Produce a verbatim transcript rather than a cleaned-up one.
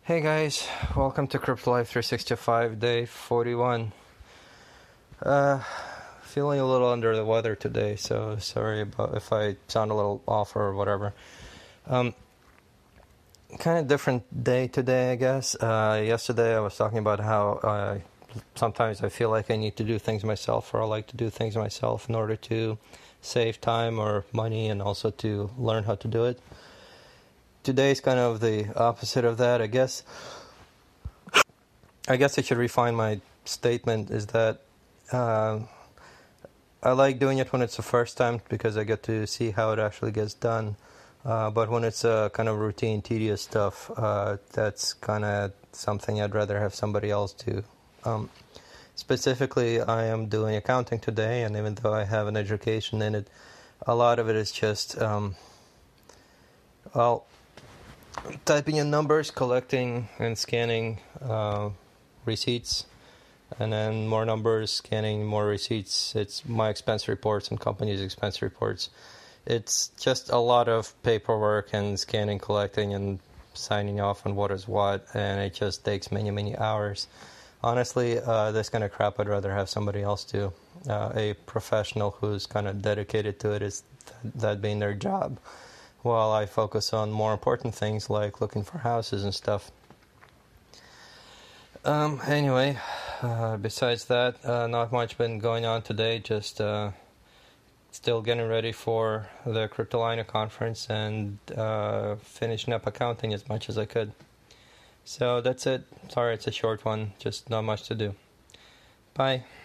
Hey guys, welcome to Crypto Life three sixty-five, day forty-one. Uh, feeling a little under the weather today, so sorry about if I sound a little off or whatever. Um, kind of different day today, I guess. Uh, yesterday I was talking about how uh, sometimes I feel like I need to do things myself, or I like to do things myself in order to save time or money and also to learn how to do it. Today is kind of the opposite of that, I guess. I guess I should refine my statement is that uh, I like doing it when it's the first time because I get to see how it actually gets done. Uh, but when it's uh, kind of routine, tedious stuff, uh, that's kind of something I'd rather have somebody else do. Um, specifically, I am doing accounting today, and even though I have an education in it, a lot of it is just, um, well, typing in numbers, collecting and scanning uh, receipts, and then more numbers, scanning more receipts. It's my expense reports and company's expense reports. It's just a lot of paperwork and scanning, collecting, and signing off on what is what, and it just takes many, many hours. Honestly, uh, this kind of crap I'd rather have somebody else do. Uh, a professional who's kind of dedicated to it, is th- that being their job, while I focus on more important things like looking for houses and stuff. Um, anyway, uh, besides that, uh, not much been going on today, just uh, still getting ready for the Cryptolina conference and uh, finishing up accounting as much as I could. So that's it. Sorry it's a short one, just not much to do. Bye.